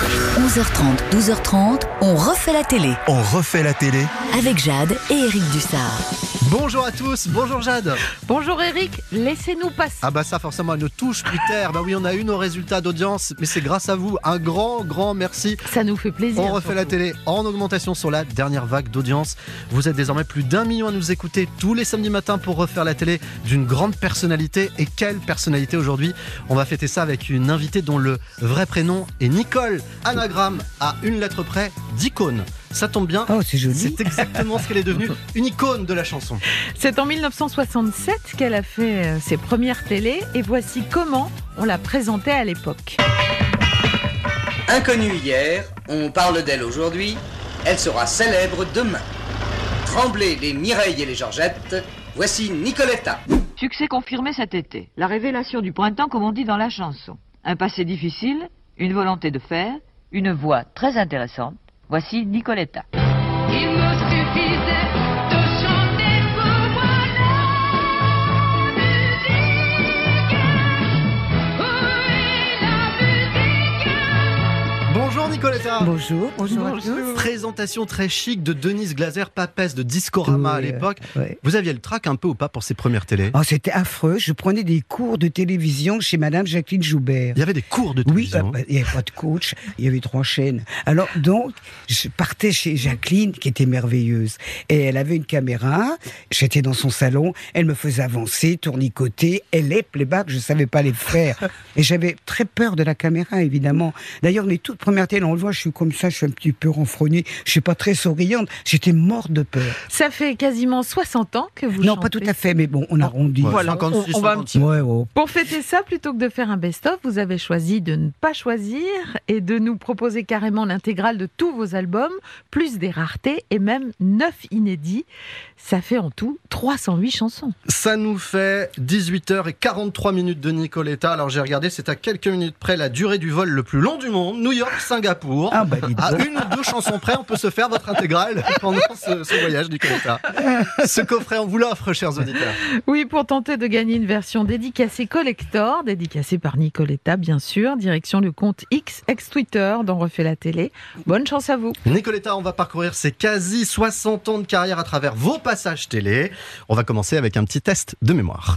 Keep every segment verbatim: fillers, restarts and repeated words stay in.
onze heures trente, douze heures trente, on refait la télé. On refait la télé Avec Jade et Eric Dussard. Bonjour à tous, bonjour Jade. Bonjour Eric, laissez-nous passer. Ah bah ça forcément elle ne touche plus terre. Bah oui, on a eu nos résultats d'audience, mais c'est grâce à vous. Un grand grand merci. Ça nous fait plaisir. On refait surtout. la télé en augmentation sur la dernière vague d'audience. Vous êtes désormais plus d'un million à nous écouter tous les samedis matins pour refaire la télé d'une grande personnalité. Et quelle personnalité aujourd'hui? On va fêter ça avec une invitée dont le vrai prénom est Nicole. Anagramme à une lettre près d'icône. Ça tombe bien. Oh, c'est joli. C'est exactement ce qu'elle est devenue, une icône de la chanson. C'est en dix-neuf cent soixante-sept qu'elle a fait euh, ses premières télés et voici comment on la présentait à l'époque. Inconnue hier, on parle d'elle aujourd'hui, elle sera célèbre demain. Tremblez les Mireille et les Georgette, voici Nicoletta. Succès confirmé cet été. La révélation du printemps, comme on dit dans la chanson. Un passé difficile, une volonté de faire, une voix très intéressante. Voici Nicoletta. Il me suffisait de chanter pour moi la musique. Oui, la musique. Bonjour Nicoletta. Bonjour, bonjour, Bonjour. à tous. Présentation très chic de Denise Glaser, papesse de Discorama Oui, à l'époque. ouais. Vous aviez le trac un peu ou pas pour ces premières télés? Oh, c'était affreux. Je prenais des cours de télévision chez Madame Jacqueline Joubert. Il y avait des cours de Oui, télévision. euh, bah, il n'y avait pas de coach, il y avait trois chaînes. Alors donc, je partais chez Jacqueline, qui était merveilleuse. Et elle avait une caméra, j'étais dans son salon, elle me faisait avancer, tournicoter, elle les playback, je ne savais pas les faire. Et j'avais très peur de la caméra, évidemment. D'ailleurs, mes toutes premières télés, on le voit, je suis comme ça, je suis un petit peu renfrognée, je ne suis pas très souriante, j'étais morte de peur. Ça fait quasiment soixante ans que vous non, chantez. pas tout à fait, mais bon, on arrondit. Ouais, Voilà, cinquante-six, on- on va un cinquante-sept. Ouais, ouais. Pour fêter ça, plutôt que de faire un best-of, vous avez choisi de ne pas choisir et de nous proposer carrément l'intégrale de tous vos albums, plus des raretés et même neuf inédits. Ça fait en tout trois cent huit chansons. Ça nous fait dix-huit heures quarante-trois minutes de Nicoletta. Alors j'ai regardé, c'est à quelques minutes près la durée du vol le plus long du monde, New York-Singapour. Ah bah dis À donc. une ou deux chansons près, on peut se faire votre intégrale pendant ce, ce voyage, Nicoletta. Ce coffret, on vous l'offre, chers auditeurs. Oui, pour tenter de gagner une version dédicacée collector, dédicacée par Nicoletta, bien sûr. Direction le compte X, ex-Twitter, dont refait la télé. Bonne chance à vous. Nicoletta, on va parcourir ses quasi soixante ans de carrière à travers vos passages télé. On va commencer avec un petit test de mémoire.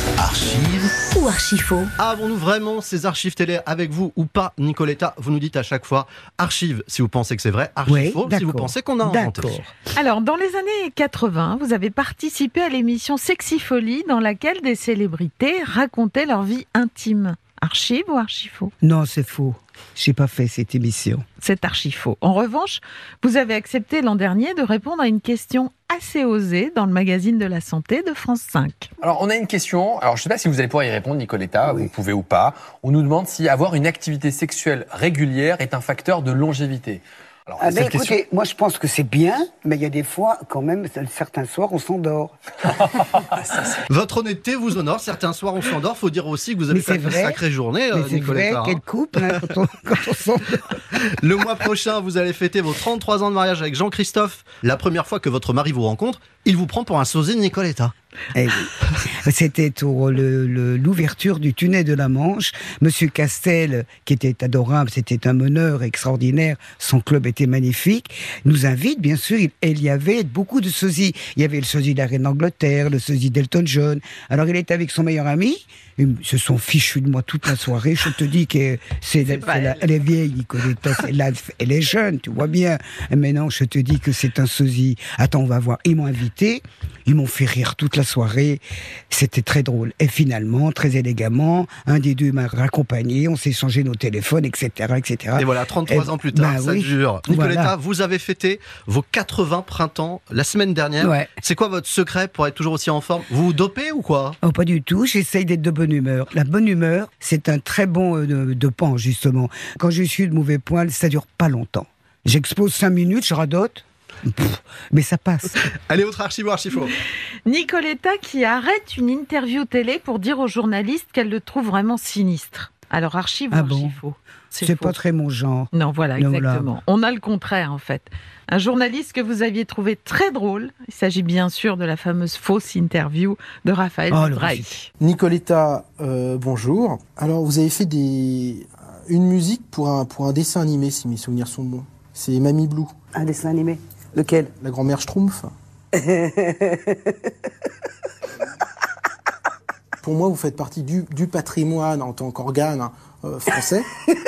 Archive Ou archi-faux. Avons-nous vraiment ces archives télé avec vous ou pas, Nicoletta? Vous nous dites à chaque fois archive si vous pensez que c'est vrai, archive Ouais, faux si d'accord. vous pensez qu'on a inventé. D'accord. Alors, dans les années quatre-vingts, vous avez participé à l'émission Sexy Folie, dans laquelle des célébrités racontaient leur vie intime. Archive ou archi-faux? Non, c'est faux. J'ai pas fait cette émission. C'est archi-faux. En revanche, vous avez accepté l'an dernier de répondre à une question assez osée dans le magazine de la santé de France cinq. Alors, on a une question. Alors, je ne sais pas si vous allez pouvoir y répondre, Nicoletta. Vous pouvez ou pas. On nous demande si avoir une activité sexuelle régulière est un facteur de longévité. Alors, Ah ben cette question- écoutez, moi je pense que c'est bien, mais il y a des fois, quand même, certains soirs, on s'endort. Votre honnêteté vous honore. Certains soirs, on s'endort. Faut dire aussi que vous avez Mais fait c'est une vrai. sacrée journée, Mais euh, c'est vrai, Nicoletta. hein. quelle couple, hein, quand on, quand on s'endort. Le mois prochain, vous allez fêter vos trente-trois ans de mariage avec Jean-Christophe. La première fois que votre mari vous rencontre, il vous prend pour un sosie de Nicoletta. Eh oui. C'était pour le- le- l'ouverture du tunnel de la Manche. Monsieur Castel, qui était adorable, c'était un meneur extraordinaire, son club était magnifique, nous invite, bien sûr, il, et il y avait beaucoup de sosies. Il y avait le sosie de la reine d'Angleterre, le sosie d'Elton John. Alors il était avec son meilleur ami, ils se sont fichus de moi toute la soirée. Je te dis que c'est, c'est pas la- elle. elle est vieille, Nicoletta, c'est là, elle est jeune, tu vois bien. Mais non, je te dis que c'est un sosie. Attends, on va voir. Ils m'ont invité, ils m'ont fait rire toute la soirée. C'était très drôle. Et finalement, très élégamment, un des deux m'a raccompagné, on s'est échangé nos téléphones, et cetera, et cetera. Et voilà, trente-trois Eh, ans plus tard, bah ça oui. dure. Voilà. Nicoletta, vous avez fêté vos quatre-vingts printemps la semaine dernière. Ouais. C'est quoi votre secret pour être toujours aussi en forme? Vous vous dopez ou quoi? Oh, pas du tout, j'essaye d'être de bonne humeur. La bonne humeur, c'est un très bon euh, de, de pan, justement. Quand je suis de mauvais poil, ça dure pas longtemps. J'expose cinq minutes, je radote, pff, mais ça passe. Allez, autre archive ou archifaux. Nicoletta qui arrête une interview télé pour dire aux journalistes qu'elle le trouve vraiment sinistre. Alors, archive Ah ou bon archi-faux? C'est, faux. pas très mon genre. Non, voilà, Non, voilà. exactement. On a le contraire, en fait. Un journaliste que vous aviez trouvé très drôle. Il s'agit bien sûr de la fameuse fausse interview de Raphaël Oh, le Drake. Nicoletta, euh, bonjour. Alors, vous avez fait des... une musique pour un, pour un dessin animé, si mes souvenirs sont bons. C'est Mamie Blue. Un dessin animé. Lequel? La grand-mère Schtroumpf. Pour moi, vous faites partie du, du patrimoine en tant qu'organe hein, euh, français.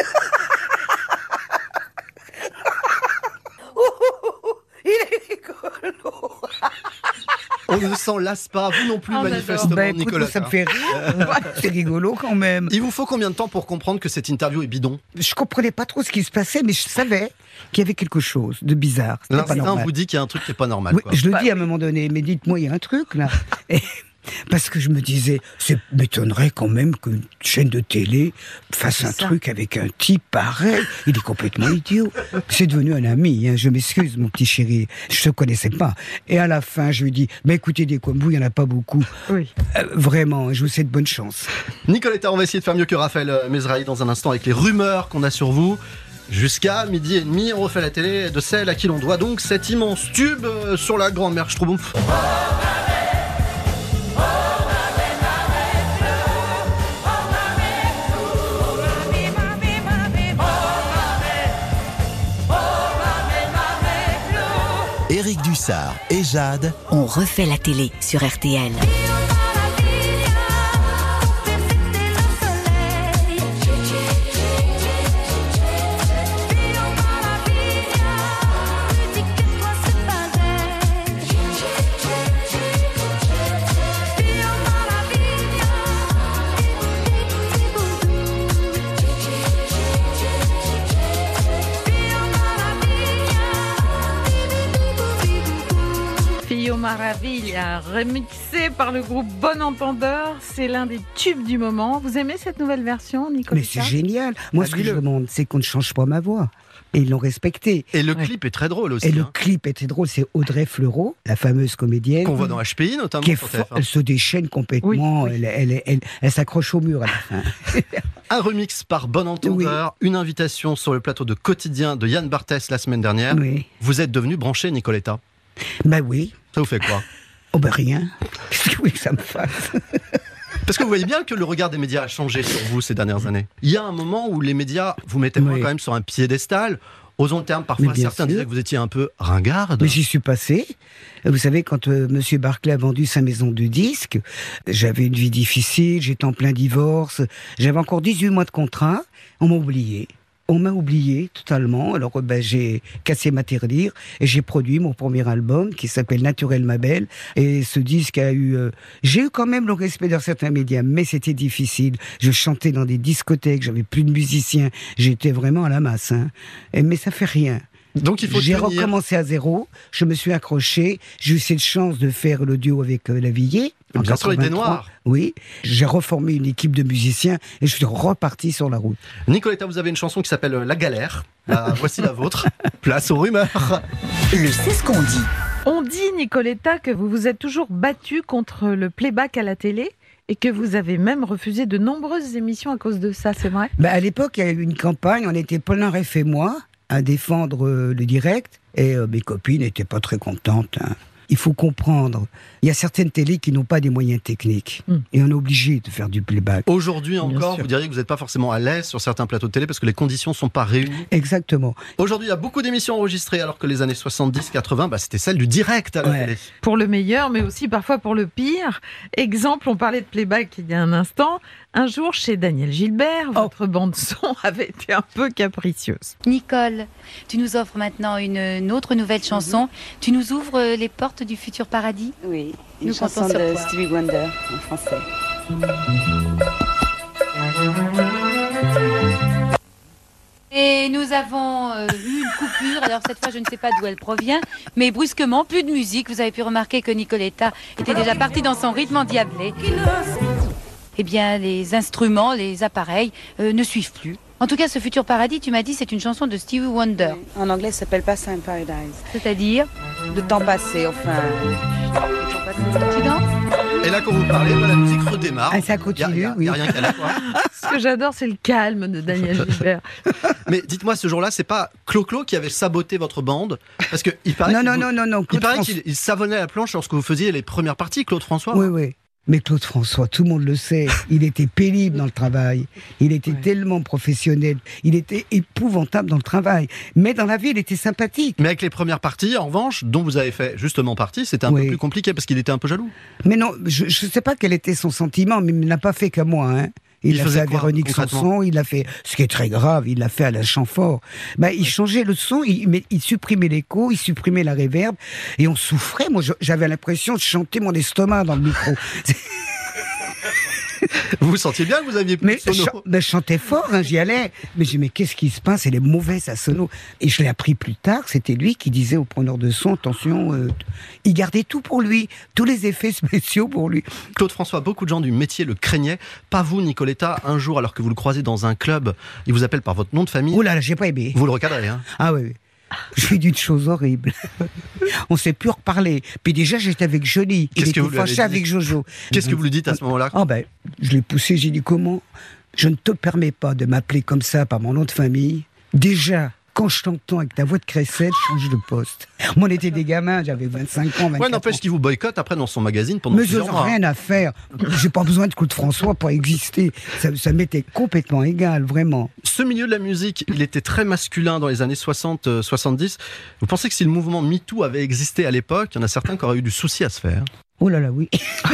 Il est rigolo. On ne s'en lasse pas, vous non plus, Oh, manifestement, Ben, écoute, Nicolas. ça me fait rire. C'est rigolo quand même. Il vous faut combien de temps pour comprendre que cette interview est bidon? Je comprenais pas trop ce qui se passait, mais je savais qu'il y avait quelque chose de bizarre. C'était pas L'instinct normal. vous dit qu'il y a un truc qui n'est pas normal. Oui, quoi. je le dis à un moment donné, mais dites-moi, il y a un truc là. Et- parce que je me disais, ça m'étonnerait quand même qu'une chaîne de télé fasse C'est un ça. truc avec un type pareil. Il est complètement idiot. C'est devenu un ami, hein. Je m'excuse, mon petit chéri. Je ne te connaissais pas. Et à la fin, je lui dis, mais écoutez, des comme vous, il n'y en a pas beaucoup. Oui. Euh, vraiment, je vous souhaite bonne chance. Nicoletta, on va essayer de faire mieux que Raphaël euh, Mesrahi dans un instant avec les rumeurs qu'on a sur vous. Jusqu'à midi et demi, on refait la télé de celle à qui l'on doit donc cet immense tube euh, sur la grand-mère Schtroumpf. Éric Dussard et Jade. On refait la télé sur R T L. Fio Maravilla, remixé par le groupe Bon Entendeur, c'est l'un des tubes du moment. Vous aimez cette nouvelle version, Nicolas? Mais c'est génial. Moi, ce que je Fabuleux. demande, c'est qu'on ne change pas ma voix. Et ils l'ont respecté. Et le Ouais. clip est très drôle aussi. Et le hein, clip était drôle, c'est Audrey Fleurot, la fameuse comédienne. qu'on voit dans H P I notamment. qui est sur fo- T F un. elle se déchaîne complètement, Oui, oui. elle, elle, elle, elle s'accroche au mur à la fin. Un remix par Bon Entendeur, une invitation sur le plateau de Quotidien de Yann Barthès la semaine dernière. Oui. Vous êtes devenu branché, Nicoletta. Ben oui. Ça vous fait quoi? Oh ben rien. Qu'est-ce que vous voulez que ça me fasse? Parce que vous voyez bien que le regard des médias a changé sur vous ces dernières années. Il y a un moment où les médias vous mettaient Oui. quand même sur un piédestal. Osons le terme, parfois Mais bien certains sûr. disaient que vous étiez un peu ringarde. Mais j'y suis passé. Vous savez, quand euh, Monsieur Barclay a vendu sa maison de disques, j'avais une vie difficile, j'étais en plein divorce, j'avais encore dix-huit mois de contrat, on m'a oublié. On m'a oublié totalement, alors euh, ben, j'ai cassé ma tirelire et j'ai produit mon premier album qui s'appelle Naturel ma belle. Et ce disque a eu... euh, j'ai eu quand même le respect de certains médias, mais c'était difficile. Je chantais dans des discothèques, j'avais plus de musiciens, j'étais vraiment à la masse. Hein. Et, mais ça fait rien. Donc il faut J'ai tenir. recommencé à zéro, je me suis accroché, j'ai eu cette chance de faire le duo avec euh, Lavillier. en Bien sûr, il était quatre-vingt-trois. noir. Oui, j'ai reformé une équipe de musiciens et je suis reparti sur la route. Nicoletta, vous avez une chanson qui s'appelle La Galère. Ah, voici la vôtre. Place aux rumeurs. Le C'est ce qu'on dit. On dit, Nicoletta, que vous vous êtes toujours battue contre le playback à la télé et que vous avez même refusé de nombreuses émissions à cause de ça, c'est vrai? Ben, à l'époque, il y a eu une campagne, on était Paulin Reff et moi à défendre euh, le direct et euh, mes copines n'étaient pas très contentes. Hein. Il faut comprendre, il y a certaines télés qui n'ont pas des moyens techniques Mm. et on est obligé de faire du playback. Aujourd'hui Bien encore, sûr. vous diriez que vous n'êtes pas forcément à l'aise sur certains plateaux de télé parce que les conditions ne sont pas réunies. Exactement. Aujourd'hui, il y a beaucoup d'émissions enregistrées alors que les années soixante-dix quatre-vingts, bah, c'était celle du direct à la Ouais. télé. Pour le meilleur, mais aussi parfois pour le pire. Exemple, on parlait de playback il y a un instant. Un jour, chez Daniel Gilbert, votre bande-son avait été un peu capricieuse. Nicole, tu nous offres maintenant une, une autre nouvelle chanson. Tu nous ouvres euh, les portes du futur paradis. Oui, une Nous chanson comptons sur de toi. Stevie Wonder en français. Et nous avons euh, eu une coupure. Alors cette fois, je ne sais pas d'où elle provient, mais brusquement, plus de musique. Vous avez pu remarquer que Nicoletta était déjà partie dans son rythme endiablé. Eh bien, les instruments, les appareils euh, ne suivent plus. En tout cas, ce futur paradis, tu m'as dit, c'est une chanson de Stevie Wonder. En anglais, ça s'appelle Past in Paradise. C'est-à-dire, De temps passé, enfin. tu danses? Et là, quand vous parlez, bah, la musique redémarre. Ah, ça Il continue, n'y a, oui. y a rien qu'à la fois. Ce que j'adore, c'est le calme de Daniel Gilbert. Mais dites-moi, ce jour-là, c'est pas Clo-Clo qui avait saboté votre bande? Parce que il paraît Non, qu'il non, vous- non, non, non. Il Claude paraît François- qu'il il savonnait la planche lorsque vous faisiez les premières parties, Claude François. Oui, oui. Mais Claude François, tout le monde le sait, il était pénible dans le travail. Il était ouais. tellement professionnel. Il était épouvantable dans le travail. Mais dans la vie, il était sympathique. Mais avec les premières parties, en revanche, dont vous avez fait justement partie, c'était un oui. peu plus compliqué parce qu'il était un peu jaloux. Mais non, je ne sais pas quel était son sentiment, mais il ne l'a pas fait qu'à moi, hein. Il, il l'a fait à Véronique Sanson, il l'a fait, ce qui est très grave, il l'a fait à la Chamfort. Bah, il changeait le son, il, mais, il supprimait l'écho, il supprimait la réverb, et on souffrait. Moi, j'avais l'impression de chanter mon estomac dans le micro. Vous vous sentiez bien que vous aviez plus mais, de sono ch- mais je chantais fort, hein, j'y allais. Mais j'ai dit, mais qu'est-ce qui se passe? Elle est mauvaise à sono. Et je l'ai appris plus tard, c'était lui qui disait au preneur de son, attention, euh, il gardait tout pour lui, tous les effets spéciaux pour lui. Claude François, beaucoup de gens du métier le craignaient. Pas vous, Nicoletta, un jour, alors que vous le croisez dans un club, il vous appelle par votre nom de famille. Oh là là, j'ai pas aimé. Vous le recadrez, hein? Ah oui, oui. Je lui ai dit une chose horrible. On ne s'est plus reparler. Puis déjà, j'étais avec Johnny. Il était fâché avec Jojo. Qu'est-ce que vous lui dites à ce moment-là? Oh ben, je l'ai poussé, j'ai dit comment? Je ne te permets pas de m'appeler comme ça par mon nom de famille. Déjà, quand je t'entends avec ta voix de crécette, change de poste. Moi, on était des gamins, j'avais vingt-cinq ans, vingt-quatre ouais, n'empêche ans. qu'il vous boycotte après dans son magazine pendant Mais plusieurs mois. Mais rien à faire. J'ai pas besoin de Claude François pour exister. Ça, ça m'était complètement égal, vraiment. Ce milieu de la musique, il était très masculin dans les années soixante soixante-dix. Vous pensez que si le mouvement MeToo avait existé à l'époque, il y en a certains qui auraient eu du souci à se faire? Oh là là, oui.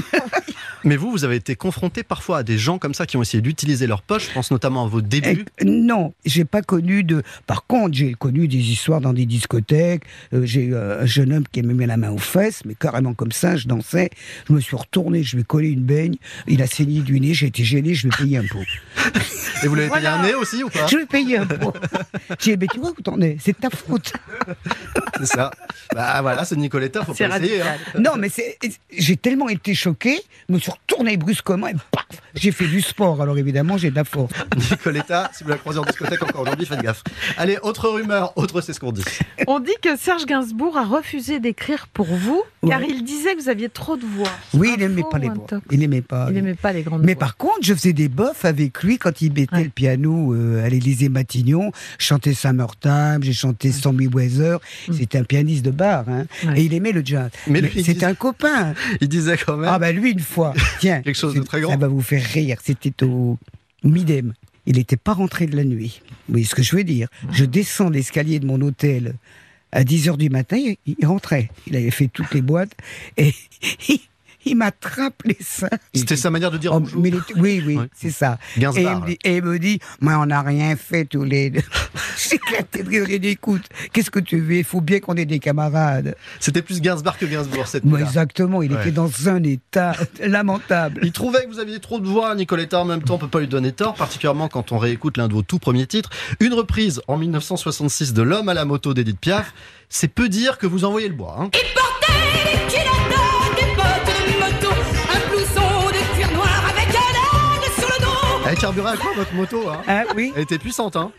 Mais vous, vous avez été confronté parfois à des gens comme ça qui ont essayé d'utiliser leur poche. Je pense notamment à vos débuts. Eh, non, j'ai pas connu de. Par contre, j'ai connu des histoires dans des discothèques. Euh, j'ai eu un jeune homme qui m'a mis la main aux fesses, mais carrément comme ça, je dansais. Je me suis retourné, je lui ai collé une baigne. Il a saigné du nez, j'ai été gêné, je lui ai payé un pot. Et vous l'avez voilà. payé un nez aussi ou pas? Je lui ai payé un pot. J'ai dit, mais tu vois où t'en es? C'est de ta faute. C'est ça. Bah voilà, c'est Nicoletta, faut pas essayer. Hein. Non, mais c'est. J'ai tellement été choqué, je me suis retourné brusquement et paf, j'ai fait du sport. Alors évidemment, j'ai de la force. Nicoletta, si vous la croisez en discothèque encore aujourd'hui, faites gaffe. Allez, autre rumeur, autre c'est ce qu'on dit. On dit que Serge Gainsbourg a refusé d'écrire pour vous, ouais. car il disait que vous aviez trop de voix. Oui, il n'aimait pas les voix. Il n'aimait pas. Il n'aimait pas les grandes Mais voix. par contre, je faisais des bofs avec lui quand il mettait ouais. le piano euh, à l'Élysée Matignon. Je chantais Summertime, j'ai chanté ouais. Stormy Weather. Mmh. C'était un pianiste de bar, hein. ouais. Et il aimait le jazz. Mais, Mais c'était disait... un copain. Il disait quand même. Ah ben lui une fois, tiens, quelque chose de très grand. Ça va vous faire rire. C'était au Midem. Il n'était pas rentré de la nuit. Vous voyez ce que je veux dire? Je descends l'escalier de mon hôtel à dix heures du matin. Il, il rentrait. Il avait fait toutes les boîtes et il, il m'attrape les seins. C'était sa manière de dire oh, bonjour. Mais était, oui, oui, ouais. c'est ça. Gainsbourg, et, il me dit, et il me dit, mais on n'a rien fait tous les deux. J'ai éclaté de rire. J'ai dit, écoute, qu'est-ce que tu veux? Il faut bien qu'on ait des camarades. C'était plus Gainsbourg que Gainsbourg, cette nuit-là. Exactement, il ouais. était dans un état lamentable. Il trouvait que vous aviez trop de voix, Nicoletta. En même temps, on ne peut pas lui donner tort, particulièrement quand on réécoute l'un de vos tout premiers titres. Une reprise en mille neuf cent soixante-six de L'homme à la moto d'Édith Piaf. C'est peu dire que vous envoyez le bois. Hein. Il portait des culottes, des bottes de moto, un blouson de cuir noir avec un aigle sur le dos. Elle carburait à quoi votre moto hein Ah oui. Elle était puissante, hein.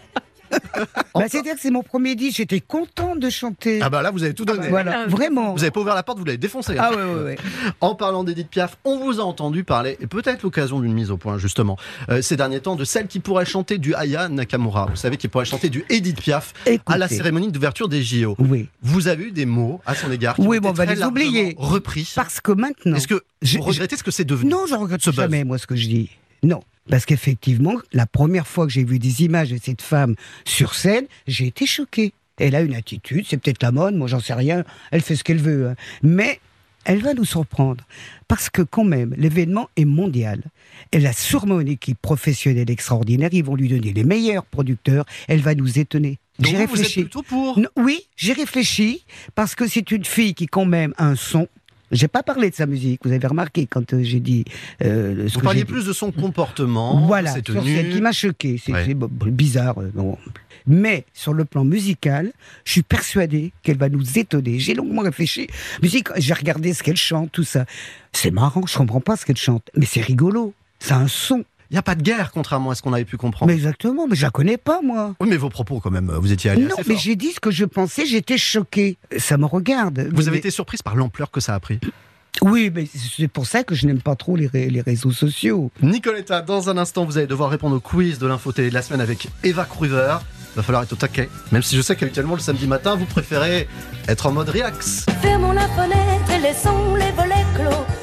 Bah, c'est-à-dire que c'est mon premier disque, j'étais contente de chanter. Ah bah là vous avez tout donné. Ah bah voilà, vraiment. Vous avez pas ouvert la porte, vous l'avez défoncé. Ah ouais, ouais, ouais. En parlant d'Édith Piaf, on vous a entendu parler, et peut-être l'occasion d'une mise au point justement, euh, ces derniers temps, de celle qui pourrait chanter du Aya Nakamura. Vous savez, qui pourrait chanter du Édith Piaf Écoutez. à la cérémonie d'ouverture des J O. Oui. Vous avez eu des mots à son égard qui oui, ont bon, été on va très les oublier. repris. Parce que maintenant... Est-ce que je, vous regrettez ce que c'est devenu? Non, je ne regrette jamais, moi, ce que je dis. Non. Parce qu'effectivement, la première fois que j'ai vu des images de cette femme sur scène, j'ai été choqué. Elle a une attitude, c'est peut-être la mode, moi j'en sais rien, elle fait ce qu'elle veut. Hein. Mais elle va nous surprendre. Parce que quand même, l'événement est mondial. Elle a sûrement une équipe professionnelle extraordinaire, ils vont lui donner les meilleurs producteurs, elle va nous étonner. Donc j'ai vous, réfléchi. Vous êtes plutôt pour non, Oui, j'ai réfléchi, parce que c'est une fille qui quand même a un son. J'ai pas parlé de sa musique, vous avez remarqué quand euh, j'ai dit... Euh, ce vous que parliez j'ai plus dit. de son comportement, voilà, de ses sur tenues. celle qui m'a choqué, c'est, ouais. c'est bizarre. Euh, non. Mais sur le plan musical, je suis persuadé qu'elle va nous étonner. J'ai longuement réfléchi. Musique, j'ai regardé ce qu'elle chante, tout ça. C'est marrant, je comprends pas ce qu'elle chante, mais c'est rigolo. Ça a un son. Il n'y a pas de guerre, contrairement à ce qu'on avait pu comprendre. Mais exactement, mais je la connais pas, moi. Oui, mais vos propos, quand même, vous étiez allé Non, assez mais fort. j'ai dit ce que je pensais, j'étais choquée. Ça me regarde. Vous mais... avez été surprise par l'ampleur que ça a pris. Oui, mais c'est pour ça que je n'aime pas trop les, ré- les réseaux sociaux. Nicoletta, dans un instant, vous allez devoir répondre au quiz de l'info télé de la semaine avec Eva Cruver. Il va falloir être au taquet. Même si je sais qu'habituellement, le samedi matin, vous préférez être en mode relax. Fermons la fenêtre et laissons les volets clos.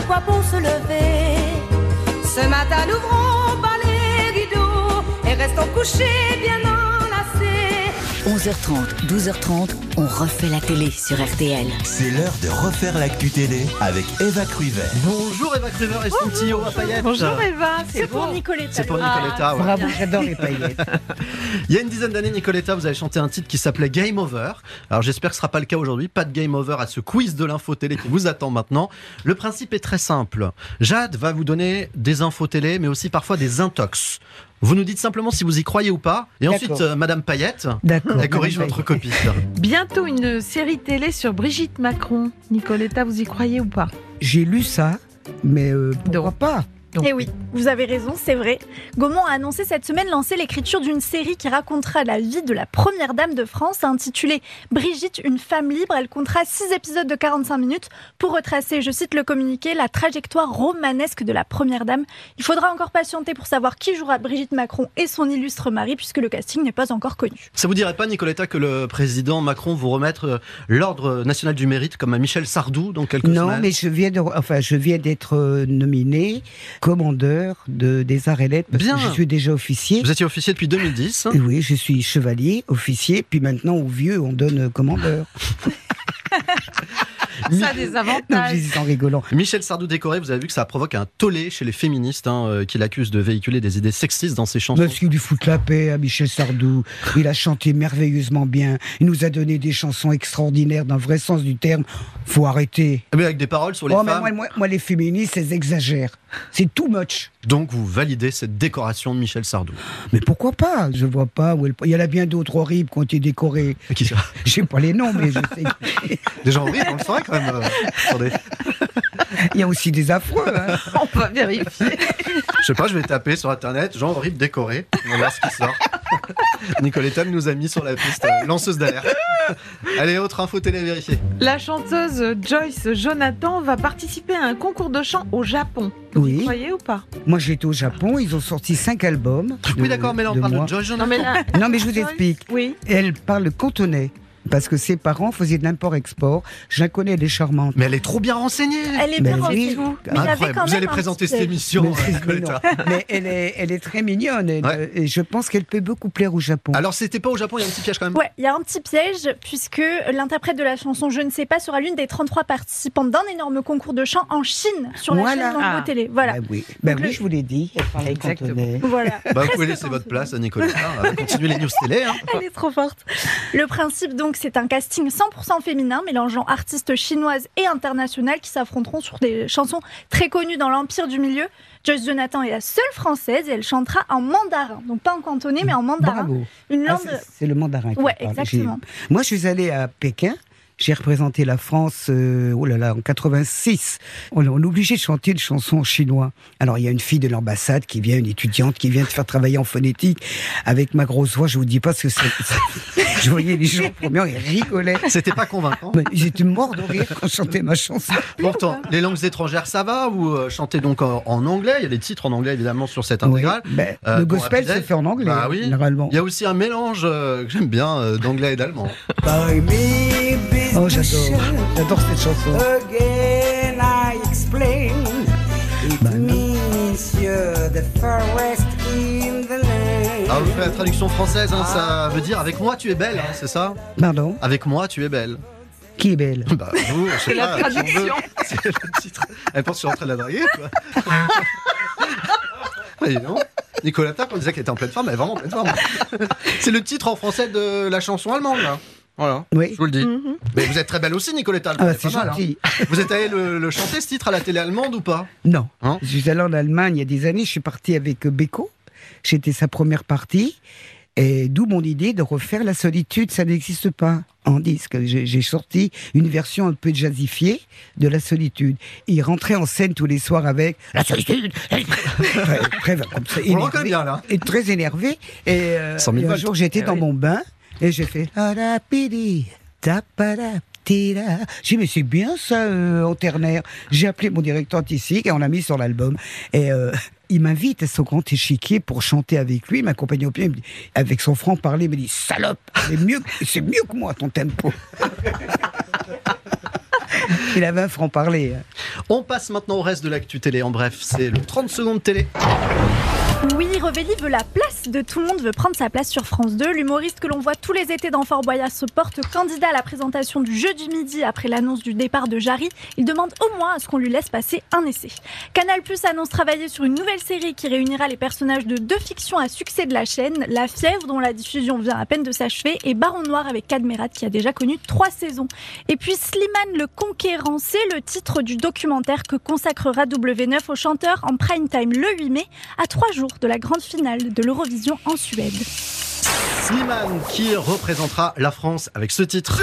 quoi bon se lever. Ce matin, n'ouvrons pas les rideaux et restons couchés bien enlacés. onze heures trente, douze heures trente, on refait la télé sur R T L. C'est l'heure de refaire l'actu télé avec Eva Cruiver. Bonjour Eva Cruver et son petit haut à paillettes. Bonjour Eva, C'est pour Nicoletta. C'est pour Nicoletta, ouais. Bravo, j'adore les paillettes. Il y a une dizaine d'années, Nicoletta, vous avez chanté un titre qui s'appelait Game Over. Alors j'espère que ce ne sera pas le cas aujourd'hui. Pas de Game Over à ce quiz de l'info télé qui vous attend maintenant. Le principe est très simple. Jade va vous donner des infos télé, mais aussi parfois des intox. Vous nous dites simplement si vous y croyez ou pas. Et D'accord. ensuite, euh, Madame Paillette, D'accord. elle corrige Madame votre copie. Bientôt une série télé sur Brigitte Macron. Nicoletta, vous y croyez ou pas? J'ai lu ça, mais euh, pourquoi pas? Eh oui, vous avez raison, c'est vrai. Gaumont a annoncé cette semaine lancer l'écriture d'une série qui racontera la vie de la première dame de France, intitulée Brigitte, une femme libre. Elle comptera six épisodes de quarante-cinq minutes pour retracer, je cite le communiqué, la trajectoire romanesque de la première dame. Il faudra encore patienter pour savoir qui jouera Brigitte Macron et son illustre mari, puisque le casting n'est pas encore connu. Ça vous dirait pas, Nicoletta, que le président Macron vous remette euh, l'ordre national du mérite comme à Michel Sardou dans quelques Non, semaines? mais je viens de, enfin, je viens d'être euh, nominé commandeur de, des arts et lettres, parce Bien. que je suis déjà officier. Vous étiez officier depuis deux mille dix. Et oui, je suis chevalier, officier, puis maintenant aux vieux, on donne euh, commandeur. Ça a des Non, avantages. je dis en rigolant. Michel Sardou décoré, vous avez vu que ça provoque un tollé chez les féministes hein, euh, qui l'accusent de véhiculer des idées sexistes dans ses chansons. Parce qu'il lui fout la paix à Michel Sardou. Il a chanté merveilleusement bien. Il nous a donné des chansons extraordinaires dans le vrai sens du terme. Faut arrêter. Mais avec des paroles sur les Oh, mais femmes. moi, moi, moi, les féministes, elles exagèrent. C'est too much. Donc vous validez cette décoration de Michel Sardou. Mais pourquoi pas? Je vois pas où elle... Il y en a bien d'autres horribles qui ont été décorés. Qui ça? Je sais pas les noms, mais je sais. Des gens horribles, on le saurait quand même. euh, attendez. Il y a aussi des affreux. Hein. On va vérifier. Je sais pas, je vais taper sur internet, gens horribles décorés. On va voir ce qui sort. Nicoletta nous a mis sur la piste euh, lanceuse d'alerte. Allez, autre info télé vérifiée. La chanteuse Joyce Jonathan va participer à un concours de chant au Japon. Vous Oui. y croyez ou pas? Moi, j'étais au Japon, ils ont sorti cinq albums. Oui, de- d'accord, mais là on parle moi. de Joyce Non Jonathan. mais là, Non, mais je vous Joyce, explique. Oui. Elle parle cantonais. Parce que ses parents faisaient de l'import-export. Je la connais, elle est charmante. Mais elle est trop bien renseignée. Elle est Mais bien oui. renseignée. Mais il y avait Incroyable. quand Vous même allez un présenter petit cette piège. émission, Mais, euh, c'est- mais Nicoletta. non. Mais elle est, elle est très mignonne. elle, Ouais. euh, et je pense qu'elle peut beaucoup plaire au Japon. Alors c'était pas au Japon, il y a un petit piège quand même. Ouais, il y a un petit piège, puisque l'interprète de la chanson Je ne sais pas sera l'une des trente-trois participantes d'un énorme concours de chant en Chine, sur la Voilà. chaîne Mambo Ah. Télé. Voilà. Bah oui, bah Donc oui le- je vous l'ai dit. Elle parle Exactement. cantonais. Voilà. Bah, vous Presque pouvez laisser comme votre ça. place à Nicoletta. On va continuer les news télé. Hein. Elle est trop forte. Le principe, donc, c'est un casting cent pour cent féminin, mélangeant artistes chinoises et internationales qui s'affronteront sur des chansons très connues dans l'empire du milieu. Joyce Jonathan est la seule française et elle chantera en mandarin. Donc pas en cantonais, mais en mandarin. Bravo. Une Ah, langue... c'est- c'est le mandarin. qui Ouais, parle. exactement. J'ai- Moi, je suis allée à Pékin. J'ai représenté la France, euh, oh là là, en quatre-vingt-six. On, on est obligé de chanter une chanson en chinois. Alors, il y a une fille de l'ambassade qui vient, une étudiante qui vient de faire travailler en phonétique. Avec ma grosse voix, je vous dis pas ce que c'est. Je voyais les gens, premièrement, ils rigolaient. C'était pas convaincant. Mais ils étaient morts de rire quand je chantais ma chanson. Pourtant, les langues étrangères, ça va? Vous euh, chantez donc en, en anglais. Il y a des titres en anglais, évidemment, sur cette intégrale. Oui, ben, Euh, le pour gospel Happy se Day. fait en anglais, Bah oui. généralement. Il y a aussi un mélange euh, que j'aime bien euh, d'anglais et d'allemand. Oh, j'adore. J'adore cette chanson. Again I explain. It Bah, non. means you're the farthest in the land. Alors, je fais la traduction française. Hein, ça veut dire avec moi tu es belle, hein, c'est ça? Pardon? Avec moi tu es belle. Qui est belle? Bah, vous, je sais C'est la pas, qui on veut. traduction. C'est le titre. Elle pense que je suis en train de la draguer, quoi. Oui, non. Nicoletta, quand on disait qu'elle était en pleine forme, elle est vraiment en pleine forme. C'est le titre en français de la chanson allemande, là. Voilà, Oui. je vous le dis. Mhm. Mais vous êtes très belle aussi, Nicoletta. Ah, C'est c'est pas mal, gentil. hein. Vous êtes allé le, le chanter, ce titre, à la télé allemande ou pas? Non. Hein? Je suis allé en Allemagne il y a des années. Je suis parti avec Beko. J'étais sa première partie. Et d'où mon idée de refaire La Solitude, ça n'existe pas en disque. J'ai j'ai sorti une version un peu jazzifiée de La Solitude. Il rentrait en scène tous les soirs avec La Solitude. très, très, comme ça, On le énervé. reconnaît bien, là. Et très énervé. Et, euh, cent mille et un volts. jour, j'étais Eh dans oui. mon bain et j'ai fait Arapidi, taparaptida. J'ai dit, mais c'est bien ça, euh, en ternaire. J'ai appelé mon directeur artistique et on l'a mis sur l'album. Et euh, il m'invite à son grand échiquier pour chanter avec lui. M'accompagner au pied, il me dit- avec son franc-parler, il me dit salope, c'est mieux, c'est mieux que moi ton tempo. Il avait un franc-parler. On passe maintenant au reste de l'actu télé. En bref, c'est le trente secondes télé. Oui, Revelli veut la place de tout le monde, veut prendre sa place sur France deux. L'humoriste que l'on voit tous les étés dans Fort Boyard se porte candidat à la présentation du jeu du midi après l'annonce du départ de Jarry. Il demande au moins à ce qu'on lui laisse passer un essai. Canal+ annonce travailler sur une nouvelle série qui réunira les personnages de deux fictions à succès de la chaîne, La Fièvre, dont la diffusion vient à peine de s'achever, et Baron Noir avec Cadmerat, qui a déjà connu trois saisons. Et puis Slimane le Conquérant, c'est le titre du documentaire que consacrera W neuf au chanteur en prime time le huit mai, à trois jours de la grande finale de l'Eurovision en Suède. Slimane qui représentera la France avec ce titre.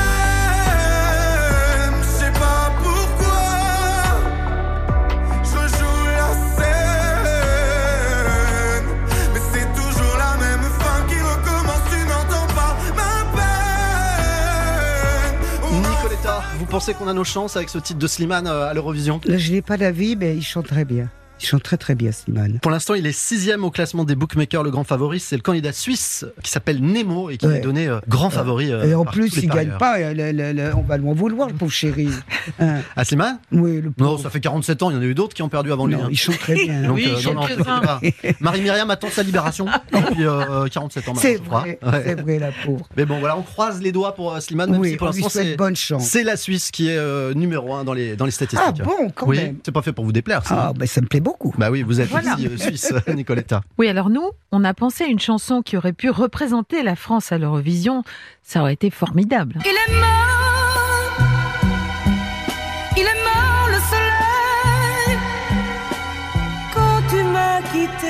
Nicoletta, vous pensez qu'on a nos chances avec ce titre de Slimane à l'Eurovision ? Là, je n'ai pas d'avis, mais il chante très bien. Il chante très très bien, Slimane. Pour l'instant, il est sixième au classement des bookmakers. Le grand favori, c'est le candidat suisse qui s'appelle Nemo et qui ouais. est donné euh, grand favori. Euh, et en plus, il ne gagne pas. Le, le, le, on va le vouloir, le pauvre chéri. Hein. Ah, Slimane ? Oui. Le non, ça fait quarante-sept ans. Il y en a eu d'autres qui ont perdu avant non, lui. Hein. Il chante très bien. Donc, oui, euh, non, non, pas. Marie-Myriam attend sa libération depuis euh, quarante-sept ans. C'est vrai, ouais. c'est vrai, la pauvre. Mais bon, voilà, on croise les doigts pour euh, Slimane. Même oui, si pour l'instant, c'est bonne chance. C'est la Suisse qui est euh, numéro un dans les, dans les statistiques. Ah bon, quand oui, même. C'est pas fait pour vous déplaire, ça. Ah, ben ça me plaît beaucoup. Bah oui, vous êtes voilà. aussi euh, suisse, Nicoletta. Oui, alors nous, on a pensé à une chanson qui aurait pu représenter la France à l'Eurovision. Ça aurait été formidable. Il est mort, il est mort le soleil quand tu m'as quitté.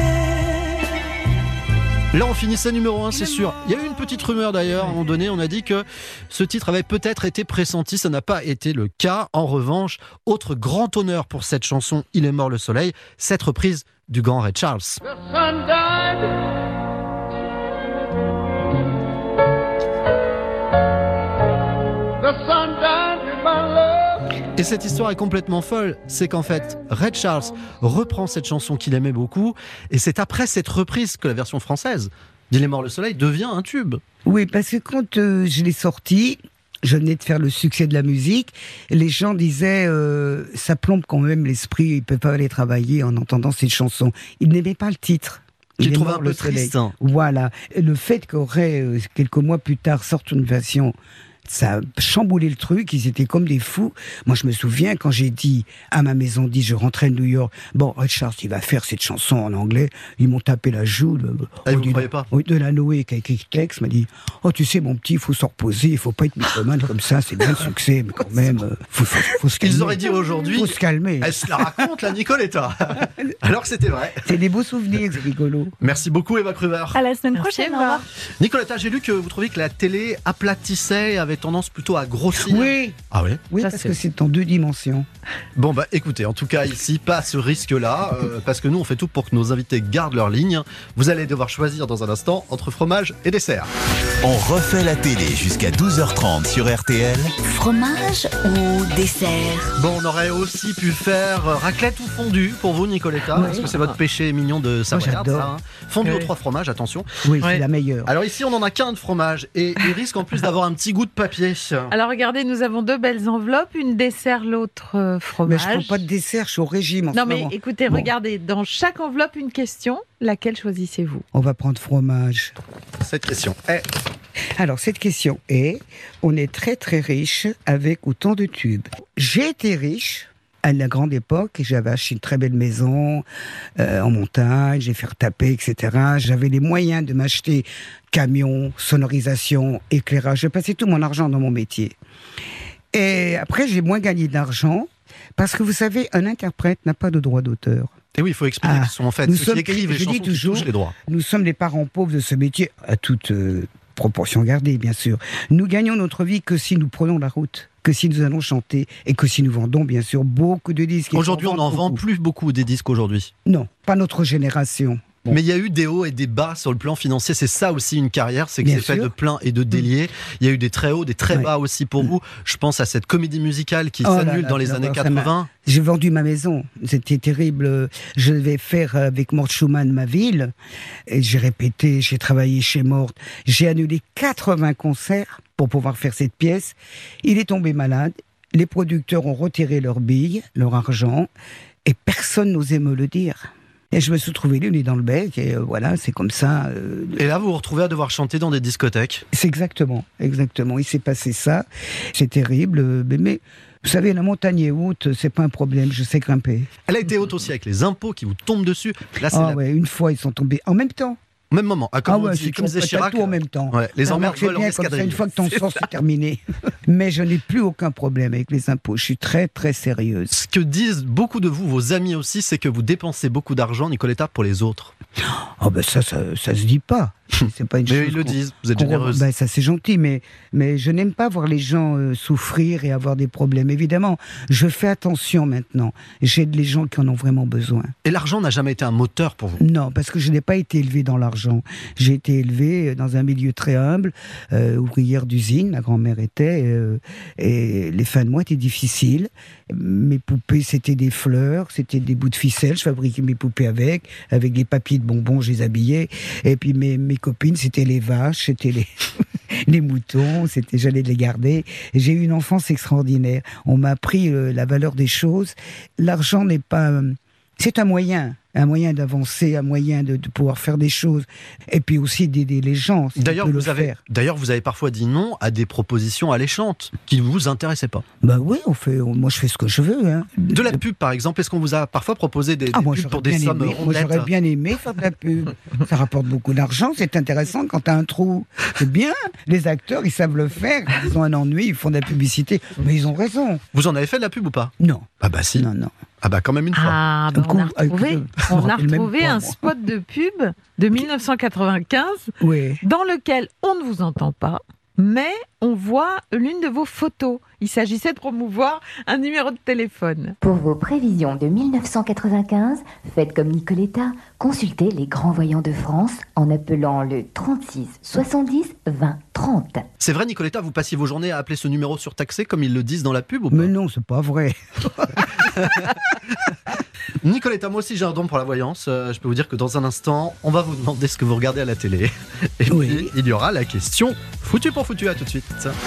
Là, on finissait numéro un, c'est sûr. Il y a eu une petite rumeur d'ailleurs, à un moment donné, on a dit que ce titre avait peut-être été pressenti, ça n'a pas été le cas. En revanche, autre grand honneur pour cette chanson, Il est mort le soleil, cette reprise du grand Ray Charles. Et cette histoire est complètement folle, c'est qu'en fait, Ray Charles reprend cette chanson qu'il aimait beaucoup, et c'est après cette reprise que la version française d'Il est mort le soleil devient un tube. Oui, parce que quand euh, je l'ai sorti, je venais de faire le succès de la musique, les gens disaient euh, ça plombe quand même l'esprit, ils ne peuvent pas aller travailler en entendant cette chanson. Ils n'aimaient pas le titre. J'ai trouvé un peu triste. Hein. Voilà. Et le fait qu'aurait, euh, quelques mois plus tard, sorte une version, ça a chamboulé le truc, ils étaient comme des fous. Moi, je me souviens quand j'ai dit à ma maison dix, je rentrais de New York, bon, Richard, il va faire cette chanson en anglais, ils m'ont tapé la joue. Le, ah, vous ne croyez pas ? De la Noé, qui a écrit le texte, m'a dit, oh, tu sais, mon petit, il faut se reposer, il faut pas être mythomane comme ça, c'est bien le succès, mais quand même, euh, faut, faut, faut se calmer. Ils auraient dit aujourd'hui, faut se calmer. Elle se la raconte, la Nicoletta. Alors que c'était vrai. C'est des beaux souvenirs, c'est rigolo. Merci beaucoup, Eva Cruver. À la semaine Merci, prochaine. au revoir. Nicoletta, j'ai lu que vous trouviez que la télé aplatissait et avait tendance plutôt à grossir. Oui. Ah oui. Oui, Ça, parce c'est... que c'est en deux dimensions. Bon bah écoutez, en tout cas ici, pas ce risque-là, euh, parce que nous on fait tout pour que nos invités gardent leur ligne. Vous allez devoir choisir dans un instant entre fromage et dessert. On refait la télé jusqu'à douze heures trente sur R T L. Fromage ou dessert ? Bon, on aurait aussi pu faire euh, raclette ou fondue pour vous, Nicoletta, Oui. parce que c'est votre péché mignon de Savoyarde, j'adore. ça. Hein. Fondue Oui. aux trois fromages, attention. Oui, Ouais. c'est la meilleure. Alors ici, on n'en a qu'un de fromage et il risque en plus d'avoir un petit goût de papier. Alors regardez, nous avons deux belles enveloppes, une dessert, l'autre euh, Mais fromage. je prends pas de dessert, je suis au régime en Non ce mais moment. écoutez, Bon. regardez, dans chaque enveloppe une question, laquelle choisissez-vous ? On va prendre fromage. Cette question est... Alors, cette question est, on est très très riche avec autant de tubes. J'ai été riche à la grande époque, et j'avais acheté une très belle maison euh, en montagne, j'ai fait retaper, et cetera. J'avais les moyens de m'acheter camion, sonorisation, éclairage. Je passais tout mon argent dans mon métier. Et après, j'ai moins gagné d'argent, parce que vous savez, un interprète n'a pas de droit d'auteur. Et oui, il faut expliquer Ah, qu'ils sont en fait nous ceux sommes- qui écrivent les je dis chansons qui toujours- touchent les droits. Nous sommes les parents pauvres de ce métier, à toute euh, proportion gardée, bien sûr. Nous gagnons notre vie que si nous prenons la route, que si nous allons chanter, et que si nous vendons, bien sûr, beaucoup de disques. Aujourd'hui, on n'en n'en vend plus beaucoup des disques aujourd'hui. Non, pas notre génération. Bon. Mais il y a eu des hauts et des bas sur le plan financier. C'est ça aussi une carrière, c'est que Bien c'est fait sûr. de plein et de déliés. Il y a eu des très hauts, des très Ouais. bas aussi pour vous. Je pense à cette comédie musicale qui Oh là s'annule là, dans les là, années ça m'a- quatre-vingts. J'ai vendu ma maison. C'était terrible. Je devais faire avec Mort Schumann ma ville. Et j'ai répété, j'ai travaillé chez Mort. J'ai annulé quatre-vingts concerts pour pouvoir faire cette pièce. Il est tombé malade. les producteurs ont retiré leurs billes, leur argent, et personne n'osait me le dire. Et je me suis trouvé le nez dans le bec, et euh, voilà, c'est comme ça. Euh... Et là, vous vous retrouvez à devoir chanter dans des discothèques. C'est exactement, exactement. Il s'est passé ça. C'est terrible, euh, mais, mais vous savez, la montagne est haute, c'est pas un problème, je sais grimper. Elle a été haute aussi avec les impôts qui vous tombent dessus. Là, c'est ah la... ouais, une fois, ils sont tombés en même temps. Au même moment, ah, comme, ah on ouais, dit, comme disait Chirac. Tout en même temps. Ouais, les ça emmerdes volent en bien, escadrille. Comme ça, une fois que ton sort, c'est terminé. Mais je n'ai plus aucun problème avec les impôts. Je suis très, très sérieuse. Ce que disent beaucoup de vous, vos amis aussi, c'est que vous dépensez beaucoup d'argent, Nicoletta, pour les autres. Oh ben ça, ça, ça se dit pas. C'est pas une mais chose ils le disent, vous êtes généreuse. Ben ça c'est gentil, mais, mais je n'aime pas voir les gens euh, souffrir et avoir des problèmes. Évidemment, je fais attention maintenant. J'aide les gens qui en ont vraiment besoin. Et l'argent n'a jamais été un moteur pour vous? Non, parce que je n'ai pas été élevée dans l'argent. J'ai été élevée dans un milieu très humble, euh, ouvrière d'usine, ma grand-mère était, euh, et les fins de mois étaient difficiles. Mes poupées, c'était des fleurs, c'était des bouts de ficelle, je fabriquais mes poupées avec, avec des papiers de bonbons, je les habillais. Et puis mes, mes copines, c'était les vaches, c'était les, les moutons, c'était, j'allais les garder. Et j'ai eu une enfance extraordinaire. On m'a appris euh, la valeur des choses. L'argent n'est pas... Euh, c'est un moyen, un moyen d'avancer, un moyen de, de pouvoir faire des choses, et puis aussi d'aider les gens. Si d'ailleurs, vous le avez, faire. d'ailleurs, vous avez parfois dit non à des propositions alléchantes qui ne vous intéressaient pas. Ben oui, on fait, moi je fais ce que je veux. Hein. De la pub, par exemple, est-ce qu'on vous a parfois proposé des, ah, des moi, pubs pour des sommes aimé, rondettes? Moi j'aurais bien aimé faire de la pub. Ça rapporte beaucoup d'argent, c'est intéressant quand t'as un trou. C'est bien, les acteurs ils savent le faire, quand ils ont un ennui, ils font de la publicité. Mais ils ont raison. Vous en avez fait de la pub ou pas? Non. Ah bah si. Non, non. Ah bah quand même une fois. Ah bah on a retrouvé, on a retrouvé un spot de pub de mille neuf cent quatre-vingt-quinze oui. dans lequel on ne vous entend pas, mais on voit l'une de vos photos. Il s'agissait de promouvoir un numéro de téléphone. Pour vos prévisions de mille neuf cent quatre-vingt-quinze, faites comme Nicoletta, consultez les grands voyants de France en appelant le trente-six soixante-dix vingt trente. C'est vrai, Nicoletta, vous passiez vos journées à appeler ce numéro surtaxé comme ils le disent dans la pub ou pas? Mais non, c'est pas vrai. Nicoletta, moi aussi j'ai un don pour la voyance. Euh, je peux vous dire que dans un instant, on va vous demander ce que vous regardez à la télé. Et oui. puis, il y aura la question foutu pour foutu. À tout de suite.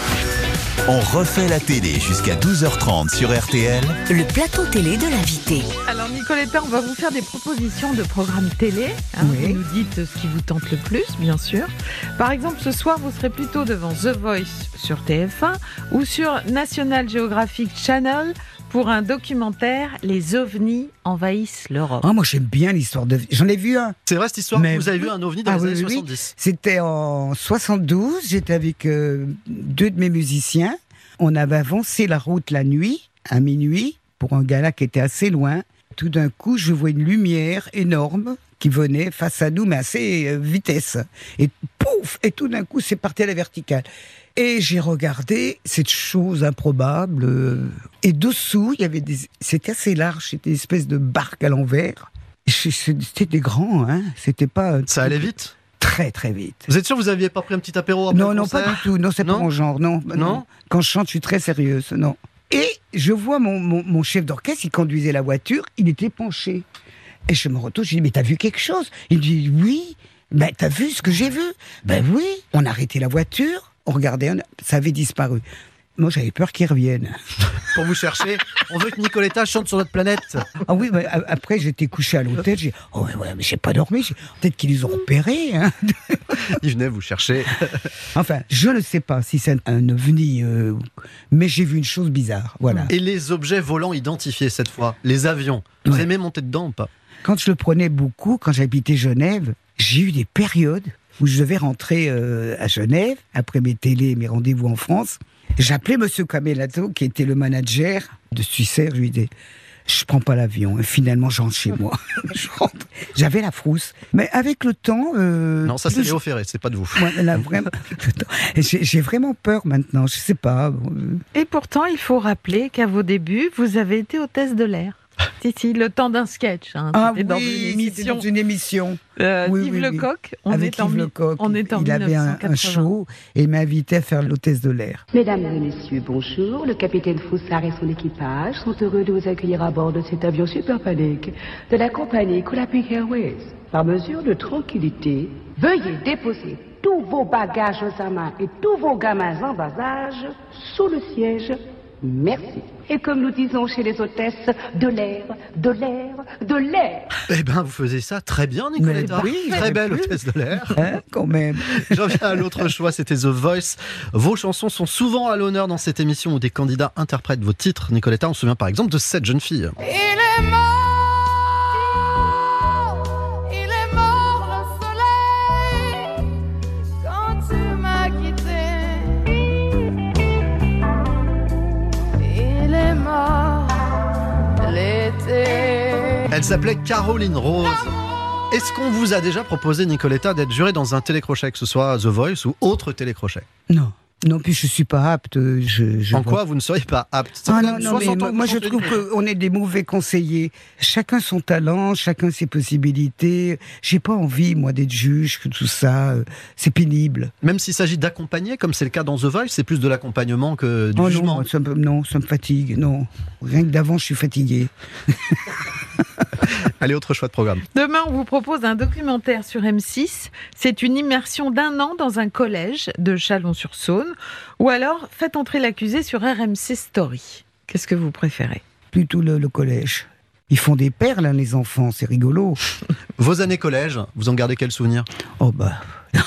On refait la télé jusqu'à douze heures trente sur R T L. Le plateau télé de l'invité. Alors Nicoletta, on va vous faire des propositions de programmes télé. Hein, oui. Vous nous dites ce qui vous tente le plus, bien sûr. Par exemple, ce soir, vous serez plutôt devant The Voice sur T F un ou sur National Geographic Channel pour un documentaire, les ovnis envahissent l'Europe. Ah, moi j'aime bien l'histoire de... J'en ai vu un. C'est vrai cette histoire? Mais... Vous avez vu un ovni dans ah, les oui, années oui. soixante-dix? C'était en soixante-douze, j'étais avec euh, deux de mes musiciens. On avait avancé la route la nuit, à minuit, pour un gala qui était assez loin. Tout d'un coup, je vois une lumière énorme qui venait face à nous, mais assez euh, vitesse. Et pouf! Et tout d'un coup, c'est parti à la verticale. Et j'ai regardé cette chose improbable. Euh, et dessous, il y avait des... C'était assez large, c'était une espèce de barque à l'envers. C'était grand, hein. C'était pas... Ça allait vite? Très, très vite. Vous êtes sûr que vous n'aviez pas pris un petit apéro après Non, le non, concert? pas du tout. Non, c'est pas mon genre. Non, non, non. Quand je chante, je suis très sérieuse. Non. Et je vois mon, mon, mon chef d'orchestre, il conduisait la voiture, il était penché. Et je me retourne, je lui dis, mais t'as vu quelque chose? Il me dit, oui. Ben, t'as vu ce que j'ai vu? Ben oui. On a arrêté la voiture, on regardait, ça avait disparu. Moi, j'avais peur qu'ils reviennent. Pour vous chercher, on veut que Nicoletta chante sur notre planète. Ah oui, mais après, j'étais couché à l'hôtel, j'ai dit, oh ouais, ouais, mais j'ai pas dormi, peut-être qu'ils les ont repérés. Hein. Ils venaient vous chercher. Enfin, je ne sais pas si c'est un ovni, euh, mais j'ai vu une chose bizarre, voilà. Et les objets volants identifiés cette fois, les avions, vous ouais. aimez monter dedans ou pas? Quand je le prenais beaucoup, quand j'habitais Genève, j'ai eu des périodes où je devais rentrer euh, à Genève, après mes télés, mes rendez-vous en France. J'appelais Monsieur Camelato, qui était le manager de Suissair, je lui disais, je prends pas l'avion, et finalement je rentre chez moi. je rentre. J'avais la frousse. Mais avec le temps... Euh, non, ça c'est Léo Ferré, c'est pas de vous. Moi, là, vraiment, j'ai, j'ai vraiment peur maintenant, je sais pas. Et pourtant, il faut rappeler qu'à vos débuts, vous avez été hôtesse de l'air. Si, si, le temps d'un sketch. Hein. Ah c'était oui, dans une émission. dans une émission. Euh, oui, Yves oui, Lecoq, on avec est en Yves mi- Lecoq, on est en il avait un, un show et il m'a invité à faire l'hôtesse de l'air. Mesdames et messieurs, bonjour. Le capitaine Foussard et son équipage sont heureux de vous accueillir à bord de cet avion supersonique de la compagnie Coulapic Airways. Par mesure de tranquillité, veuillez déposer tous vos bagages en main et tous vos gamins en bas âge sous le siège Merci. Et comme nous disons chez les hôtesses, de l'air, de l'air, de l'air. Eh ben, vous faisiez ça très bien, Nicoletta. Mais oui, très belle plus. hôtesse de l'air. Hein, quand même. J'en viens à l'autre choix, c'était The Voice. Vos chansons sont souvent à l'honneur dans cette émission où des candidats interprètent vos titres. Nicoletta, on se souvient par exemple de cette jeune fille. Il est mort, il est mort le soleil quand tu m'as quitté. Il est mort l'été. Elle s'appelait Caroline Rose. Est-ce qu'on vous a déjà proposé, Nicoletta, d'être jurée dans un télécrochet, que ce soit The Voice ou autre télécrochet? Non. Non, puis je suis pas apte. Je, je en vois... quoi vous ne seriez pas apte? Ah non, non, mais moi, moi je trouve qu'on est des mauvais conseillers. Chacun son talent, chacun ses possibilités. J'ai pas envie, moi, d'être juge, que tout ça. C'est pénible. Même s'il s'agit d'accompagner, comme c'est le cas dans The Voice, c'est plus de l'accompagnement que du oh jugement. Non, ça me, non, ça me fatigue. Non, rien que d'avant, je suis fatigué. Allez, autre choix de programme. Demain, on vous propose un documentaire sur M six. C'est une immersion d'un an dans un collège de Chalon-sur-Saône. Ou alors, faites entrer l'accusé sur R M C Story. Qu'est-ce que vous préférez? Plutôt le, le collège. Ils font des perles, hein, les enfants, c'est rigolo. Vos années collège, vous en gardez quel souvenir? Oh bah...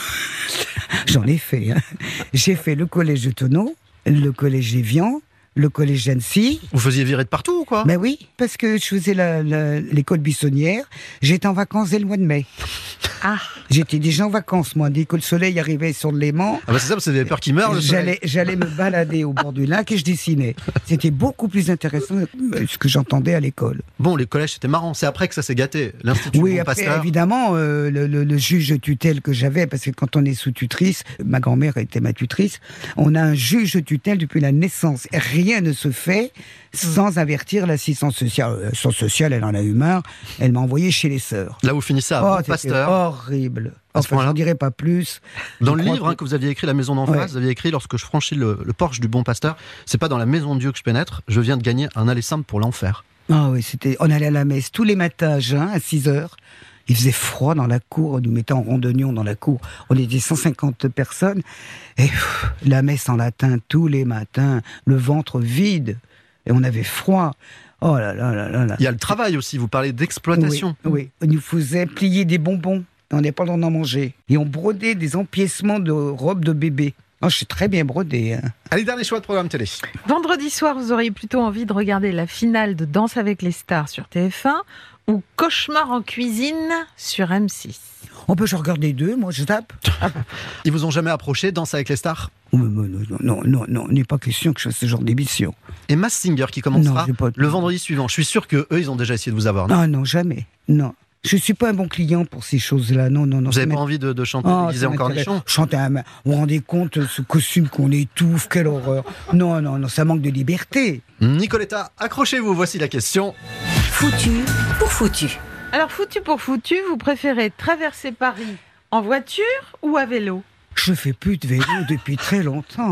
J'en ai fait. Hein. J'ai fait le collège de Tonneau, le collège d'Évian, le collège d'Annecy. Vous faisiez virer de partout ou quoi? Ben oui, parce que je faisais la, la, l'école buissonnière. J'étais en vacances dès le mois de mai. Ah. J'étais déjà en vacances, moi. Dès que le soleil arrivait sur le Léman... Ah bah c'est ça, parce que vous avez peur qu'il meure, le soleil. J'allais, j'allais me balader au bord du lac et je dessinais. C'était beaucoup plus intéressant que ce que j'entendais à l'école. Bon, les collèges, c'était marrant. C'est après que ça s'est gâté. L'Institut Oui, Bon après, Pasteur. évidemment, euh, le, le, le juge de tutelle que j'avais, parce que quand on est sous tutrice, ma grand-mère était ma tutrice, on a un juge de tutelle depuis la naissance. Rien ne se fait sans avertir l'assistante sociale. L'assistante sociale, elle en a eu marre. Elle m'a envoyé chez les sœurs. Là, vous finissez à Oh, Bon c'était Pasteur. horrible. Enfin, j'en dirais pas plus. Dans Je le crois livre hein, que vous aviez écrit, La Maison d'en face, Ouais. vous aviez écrit: lorsque je franchis le, le porche du Bon Pasteur, c'est pas dans la maison de Dieu que je pénètre, je viens de gagner un aller simple pour l'enfer. Ah oui, c'était. On allait à la messe tous les matins à jeun, à six heures. Il faisait froid dans la cour, on nous mettait en rondognon dans la cour. On était cent cinquante personnes. Et pff, la messe en latin tous les matins, le ventre vide. Et on avait froid. Oh là là là là là. Il y a le travail aussi, vous parlez d'exploitation. Oui, oui. On nous faisait plier des bonbons. On n'avait pas le droit d'en manger. Et on brodait des empiècements de robes de bébé. Oh, je suis très bien brodé. Hein. Allez, dernier choix de programme télé. Vendredi soir, vous auriez plutôt envie de regarder la finale de Danse avec les stars sur T F un ou Cauchemar en cuisine sur M six. On peut je regarde les deux, moi je tape. Ils vous ont jamais approché, Danse avec les stars? Non, non, non, non, non, il n'est pas question que je fasse ce genre d'émission. Et Mass Singer qui commencera Non, j'ai pas- le vendredi suivant. Je suis sûr que eux, ils ont déjà essayé de vous avoir. Non, Ah non, jamais. Non. Je suis pas un bon client pour ces choses-là. Non, non, non. vous ça n'avez pas m'int- envie de, de chanter Oh, déguisé ça en m'intéresse. cornichon? Chanter un... Vous vous rendez compte, ce costume qu'on étouffe, quelle horreur. Non, non, non, ça manque de liberté. Nicoletta, accrochez-vous, voici la question. Foutu pour foutu. Alors, foutu pour foutu, vous préférez traverser Paris en voiture ou à vélo? Je fais plus de vélo depuis très longtemps.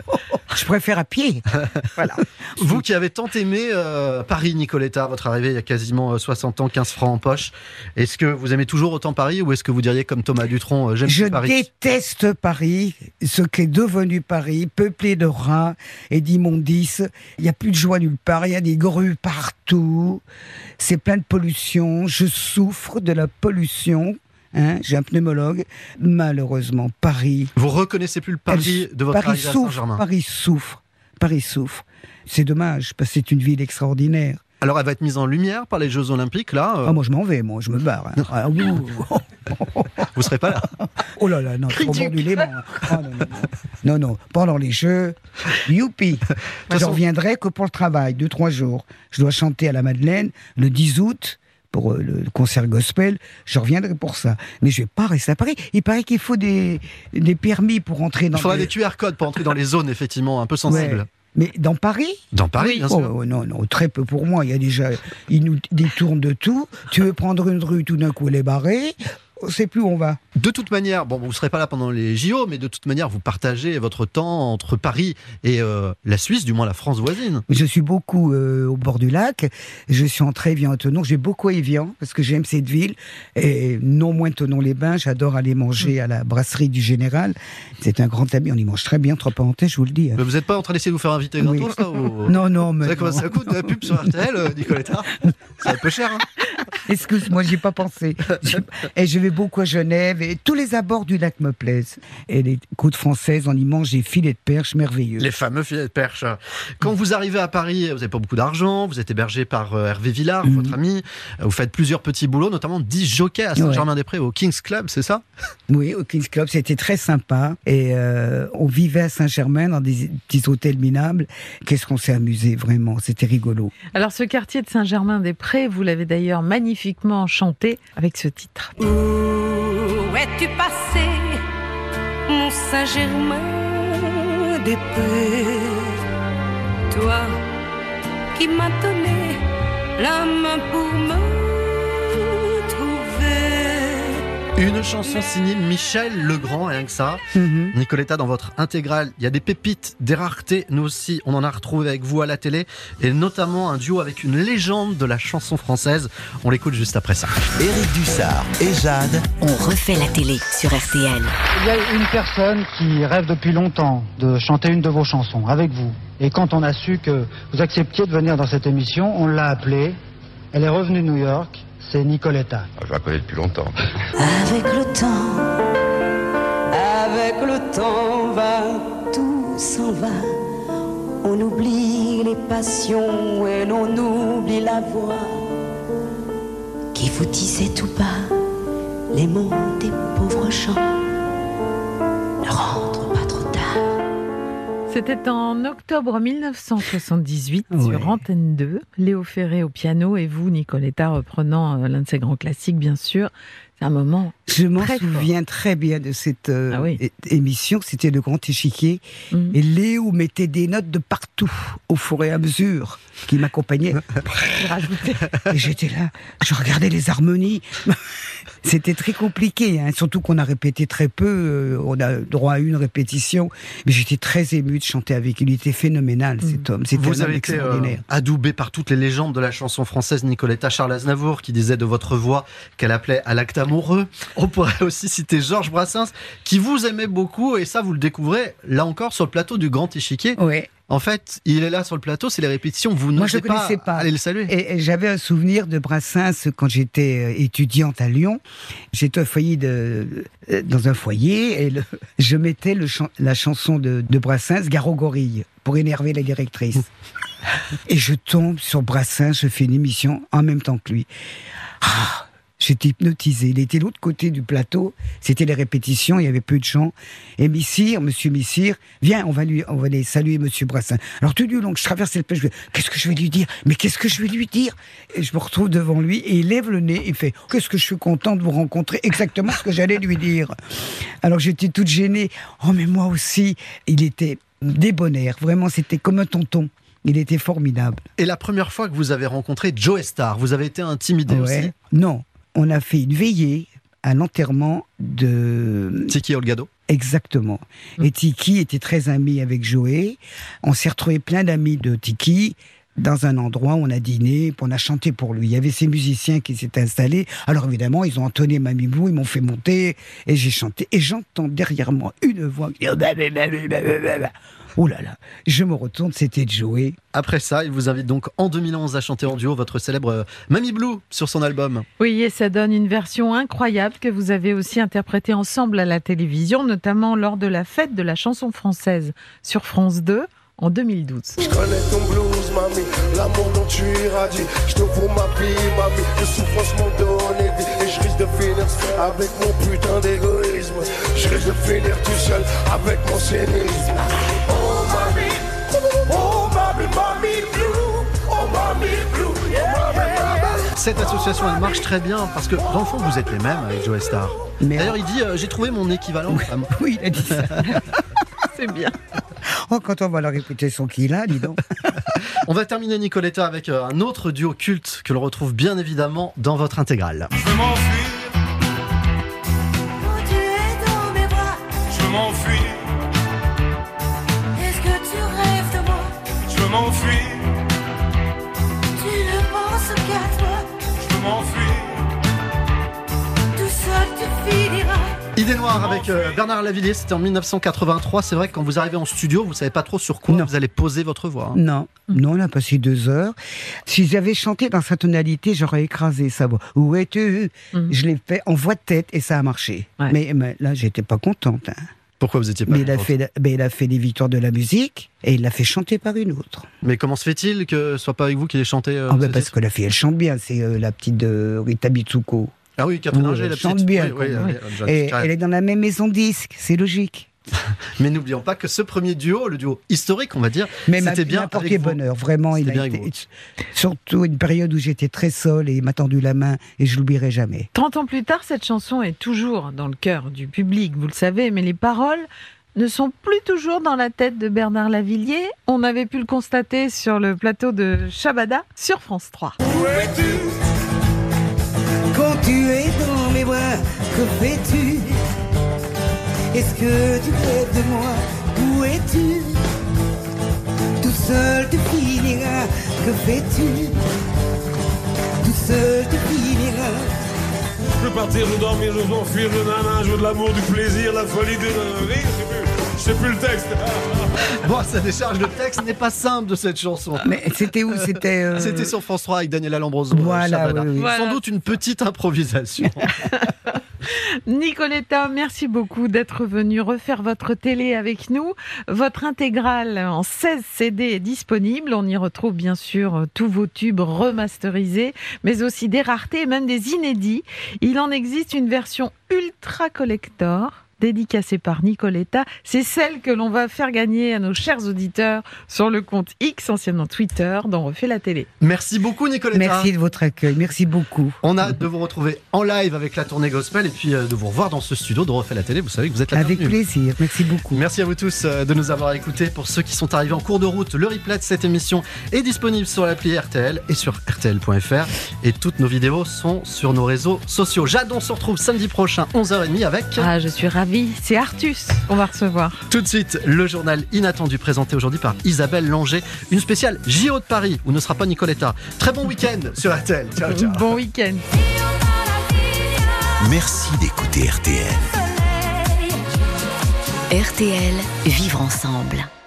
Je préfère à pied. Voilà. Vous qui avez tant aimé euh, Paris, Nicoletta, votre arrivée il y a quasiment euh, soixante ans, quinze francs en poche, est-ce que vous aimez toujours autant Paris ou est-ce que vous diriez comme Thomas Dutronc, euh, j'aime Je plus Paris? déteste Paris, ce qu'est devenu Paris, peuplé de rats et d'immondices. Il n'y a plus de joie nulle part, il y a des grues partout. C'est plein de pollution. Je souffre de la pollution. Hein, j'ai un pneumologue. Malheureusement, Paris... Vous reconnaissez plus le Paris Elle- de votre Paris arrivée à souffre, Saint-Germain? Paris souffre. Paris souffre. C'est dommage, parce que c'est une ville extraordinaire. Alors elle va être mise en lumière par les Jeux Olympiques, là euh, Ah, moi, je m'en vais, moi, je me barre. Hein. Ah, ouh. vous serez pas là. Oh là là, non, c'est au bord du Léman. Oh, non, non, non. non, non, pendant les Jeux, youpi. Je façon- reviendrai que pour le travail, deux, trois jours. Je dois chanter à la Madeleine le dix août pour euh, le concert gospel. Je reviendrai pour ça. Mais je vais pas rester à Paris. Il paraît qu'il faut des, des permis pour entrer dans Il faudra les... des Q R codes pour entrer dans les zones, effectivement, un peu sensibles. Ouais. Mais dans Paris Dans Paris, bien sûr. Oh, oh, non, non, très peu pour moi. Il y a déjà, ils nous détournent de tout. Tu veux prendre une rue, tout d'un coup, elle est barrée. on ne sait plus où on va. De toute manière, bon, vous ne serez pas là pendant les J O, mais de toute manière, vous partagez votre temps entre Paris et euh, la Suisse, du moins la France voisine. Je suis beaucoup euh, au bord du lac. Je suis entré à Évian-Thonon. J'ai beaucoup à Évian parce que j'aime cette ville. Et non moins Thonon-les-Bains. J'adore aller manger à la brasserie du Général. C'est un grand ami. On y mange très bien, entre parenthèses, je vous le dis. Mais vous n'êtes pas en train d'essayer de vous faire inviter Oui. gratos, là ou... Non, non, mais. Vous savez combien ça coûte de la pub sur R T L, euh, Nicoletta? C'est un peu cher, hein. Excuse-moi, j'y ai pas pensé. Et je vais beaucoup à Genève et tous les abords du lac me plaisent. Et les côtes françaises, on y mange des filets de perche merveilleux. Les fameux filets de perche. Quand vous arrivez à Paris, vous n'avez pas beaucoup d'argent, vous êtes hébergé par euh, Hervé Villard, mmh. votre ami. Vous faites plusieurs petits boulots, notamment dix jockeys à Saint-Germain-des-Prés, au King's Club, c'est ça? Oui, au King's Club, c'était très sympa. Et euh, on vivait à Saint-Germain dans des petits hôtels minables. Qu'est-ce qu'on s'est amusé, vraiment, c'était rigolo. Alors ce quartier de Saint-Germain-des-Prés, vous l'avez d'ailleurs magnifiquement chanté avec ce titre. Où es-tu passé, mon Saint-Germain-des-Prés? Toi qui m'as donné la main pour me trouver. Une chanson signée Michel Legrand, rien que ça. Mm-hmm. Nicoletta, dans votre intégrale, il y a des pépites, des raretés. Nous aussi, on en a retrouvé avec vous à la télé. Et notamment un duo avec une légende de la chanson française. On l'écoute juste après ça. Éric Dussard et Jade. On refait la télé sur R T L. Il y a une personne qui rêve depuis longtemps de chanter une de vos chansons avec vous. Et quand on a su que vous acceptiez de venir dans cette émission, on l'a appelée. Elle est revenue de New York. C'est Nicoletta. Je la connais depuis longtemps. Avec le temps, avec le temps va, tout s'en va. On oublie les passions et l'on oublie la voix qui vous disait tout bas les mots des pauvres gens. Ne rentre pas trop tard. C'était en octobre mille neuf cent soixante-dix-huit Ouais. sur Antenne deux. Léo Ferré au piano et vous, Nicoletta, reprenant euh, l'un de ses grands classiques, bien sûr. C'est un moment Je m'en très souviens fort. très bien de cette euh, Ah oui. é- émission. C'était le Grand Échiquier. Mhm. Et Léo mettait des notes de partout, au fur et à mesure, qui m'accompagnaient. Et j'étais là, je regardais les harmonies. C'était très compliqué, hein, surtout qu'on a répété très peu. euh, on a droit à une répétition. Mais j'étais très ému de chanter avec lui. Il était phénoménal, cet homme. C'était Vous un homme avez été euh, extraordinaire. adoubé par toutes les légendes de la chanson française, Nicoletta. Charles Aznavour qui disait de votre voix qu'elle appelait à l'acte amoureux. On pourrait aussi citer Georges Brassens qui vous aimait beaucoup et ça vous le découvrez là encore sur le plateau du Grand Échiquier. Ouais. En fait, il est là sur le plateau, c'est les répétitions, vous Moi, je n'osez ne connaissais pas pas. aller le saluer. Et, et j'avais un souvenir de Brassens quand j'étais euh, étudiante à Lyon. J'étais au foyer de, euh, dans un foyer et le- je mettais le chan- la chanson de, de Brassens, Gare aux gorilles, pour énerver la directrice. Et je tombe sur Brassens, je fais une émission en même temps que lui. Ah, j'étais hypnotisé. Il était de l'autre côté du plateau. C'était les répétitions, il y avait peu de chants. Et Missire, monsieur Missire, viens, on va lui, on va aller saluer monsieur Brassens. Alors tout du long, je traversais le plateau, je dis, qu'est-ce que je vais lui dire? Mais qu'est-ce que je vais lui dire? Et je me retrouve devant lui et il lève le nez et fait, qu'est-ce que je suis content de vous rencontrer, exactement ce que j'allais lui dire. Alors j'étais toute gênée. Oh, mais moi aussi. Il était débonnaire. Vraiment, c'était comme un tonton. Il était formidable. Et la première fois que vous avez rencontré Joe Star, vous avez été intimidé Ouais. aussi. Non, on a fait une veillée à l'enterrement de Tiki Olgado. Exactement. Et Tiki était très ami avec Joey. On s'est retrouvé plein d'amis de Tiki dans un endroit où on a dîné, puis on a chanté pour lui. Il y avait ces musiciens qui s'étaient installés. Alors évidemment, ils ont entonné Mamie Blue, ils m'ont fait monter et j'ai chanté. Et j'entends derrière moi une voix qui dit oh là là, je me retourne, c'était Joey. Après ça, il vous invite donc en deux mille onze à chanter en duo votre célèbre euh, Mamie Blue sur son album. Oui, et ça donne une version incroyable que vous avez aussi interprétée ensemble à la télévision, notamment lors de la fête de la chanson française sur France deux en deux mille douze. Je connais ton blues, mamie, l'amour dont tu irradies. Je te pour ma fille, mamie, de souffrance m'ont donné vie. Et je risque de finir avec mon putain d'égoïsme. Je risque de finir tout seul avec mon cynisme. Oh mamie, oh mamie, mamie blue, oh mamie blue, yeah, yeah. Cette association, elle marche très bien parce que dans le fond, vous êtes les mêmes avec Joe Star. D'ailleurs, il dit euh, j'ai trouvé mon équivalent. Oui, oui, il a dit ça. C'est bien. Oh, quand on va la réputation qu'il a, dis donc. On va terminer, Nicoletta, avec euh, un autre duo culte que l'on retrouve bien évidemment dans votre intégrale. Je veux m'enfuir, Idée Noire avec euh, Bernard Lavilliers, c'était en mille neuf cent quatre-vingt-trois. C'est vrai que quand vous arrivez en studio, vous savez pas trop sur quoi non. vous allez poser votre voix. Hein. Non, non, on a passé deux heures. Si j'avais chanté dans sa tonalité, j'aurais écrasé sa voix. Où es-tu ? mmh. Je l'ai fait en voix de tête et ça a marché. Ouais. Mais, mais là, j'étais pas contente. Hein. Pourquoi vous étiez pas mais il, a fait, mais il a fait les victoires de la musique et il l'a fait chanter par une autre. Mais comment se fait-il que ce soit pas avec vous qui l'ayez chanté euh, oh ben Parce que la fille, elle chante bien. C'est euh, la petite de Rita Mitsuko. Ah oui, Catherine Ringer, la chante petite. bien. Oui, oui, oui, oui. Et elle est dans la même maison de disques, c'est logique. Mais n'oublions pas que ce premier duo, le duo historique, on va dire, mais c'était bien apporté bonheur. Vraiment, il a été surtout une période où j'étais très seule et il m'a tendu la main et je l'oublierai jamais. trente ans plus tard, cette chanson est toujours dans le cœur du public, vous le savez, mais les paroles ne sont plus toujours dans la tête de Bernard Lavilliers. On avait pu le constater sur le plateau de Shabada sur France trois. Où es-tu ? Quand tu es dans mes bras, que fais-tu ? Est-ce que tu rêves de moi ? Où es-tu ? Tout seul tu finiras, que fais-tu ? Tout seul tu finiras. Je peux partir, je dormir, je m'enfuir, je nana, je veux de l'amour, du plaisir, la folie, de rire, je sais plus le texte. Bon, ça décharge, le texte n'est pas simple de cette chanson. Mais c'était où ? C'était euh... C'était sur France trois avec Daniela Lambroso. Voilà, oui, oui. Voilà. Sans doute une petite improvisation. Nicoletta, merci beaucoup d'être venue refaire votre télé avec nous. Votre intégrale en seize C D est disponible. On y retrouve bien sûr tous vos tubes remasterisés, mais aussi des raretés et même des inédits. Il en existe une version ultra collector, dédicacée par Nicoletta. C'est celle que l'on va faire gagner à nos chers auditeurs sur le compte X, anciennement Twitter, dont Refait la télé. Merci beaucoup Nicoletta. Merci de votre accueil, merci beaucoup. On a hâte de vous retrouver en live avec la tournée gospel et puis euh, de vous revoir dans ce studio de Refait la télé. Vous savez que vous êtes là. Avec plaisir, merci beaucoup. Merci à vous tous euh, de nous avoir écoutés. Pour ceux qui sont arrivés en cours de route, le replay de cette émission est disponible sur l'appli R T L et sur R T L point F R. Et toutes nos vidéos sont sur nos réseaux sociaux. Jade, on se retrouve samedi prochain, onze heures trente avec... Ah, je suis ravie. C'est Artus qu'on va recevoir. Tout de suite, le journal inattendu présenté aujourd'hui par Isabelle Langer. Une spéciale J O de Paris où ne sera pas Nicoletta. Très bon week-end sur R T L. Ciao, ciao. Bon week-end. Merci d'écouter R T L. R T L, vivre ensemble.